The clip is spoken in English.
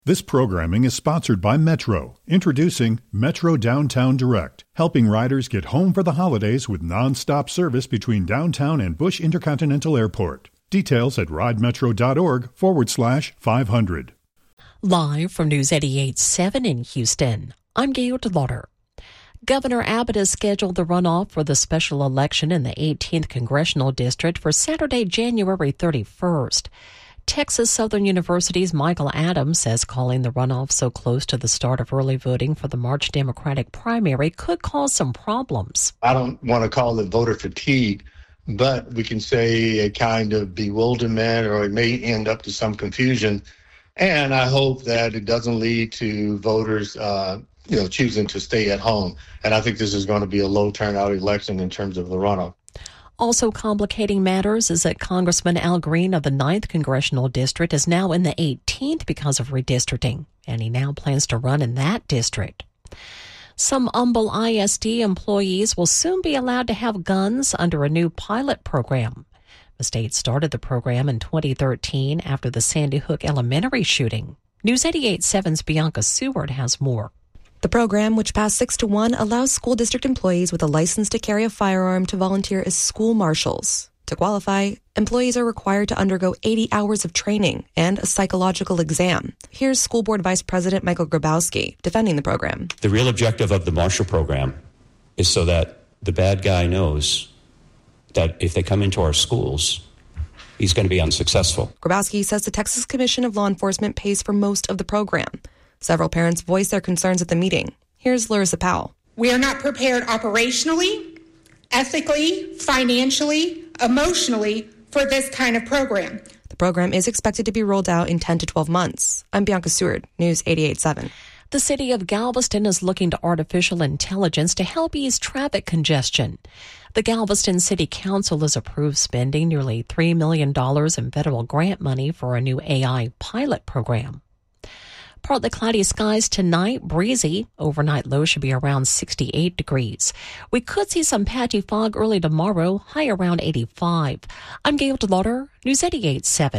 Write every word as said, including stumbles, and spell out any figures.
This programming is sponsored by Metro, introducing Metro Downtown Direct, helping riders get home for the holidays with non-stop service between downtown and Bush Intercontinental Airport. Details at ridemetro.org forward slash 500. Live from News eighty-eight point seven in Houston, I'm Gail DeLauder. Governor Abbott has scheduled the runoff for the special election in the eighteenth Congressional District for Saturday, January thirty-first. Texas Southern University's Michael Adams says calling the runoff so close to the start of early voting for the March Democratic primary could cause some problems. I don't want to call it voter fatigue, but we can say a kind of bewilderment, or it may end up to some confusion. And I hope that it doesn't lead to voters, uh, you know, choosing to stay at home. And I think this is going to be a low turnout election in terms of the runoff. Also complicating matters is that Congressman Al Green of the ninth Congressional District is now in the eighteenth because of redistricting, and he now plans to run in that district. Some Humble I S D employees will soon be allowed to have guns under a new pilot program. The state started the program in twenty thirteen after the Sandy Hook Elementary shooting. News eighty-eight point seven's Bianca Seward has more. The program, which passed six to one, allows school district employees with a license to carry a firearm to volunteer as school marshals. To qualify, employees are required to undergo eighty hours of training and a psychological exam. Here's School Board Vice President Michael Grabowski defending the program. The real objective of the Marshal program is so that the bad guy knows that if they come into our schools, he's going to be unsuccessful. Grabowski says the Texas Commission of Law Enforcement pays for most of the program. Several parents voiced their concerns at the meeting. Here's Larissa Powell. We are not prepared operationally, ethically, financially, emotionally for this kind of program. The program is expected to be rolled out in ten to twelve months. I'm Bianca Seward, News eighty-eight point seven. The city of Galveston is looking to artificial intelligence to help ease traffic congestion. The Galveston City Council has approved spending nearly three million dollars in federal grant money for a new A I pilot program. Partly cloudy skies tonight, breezy. Overnight low should be around sixty-eight degrees. We could see some patchy fog early tomorrow, high around eighty-five. I'm Gail DeLauder, News eighty-eight point seven.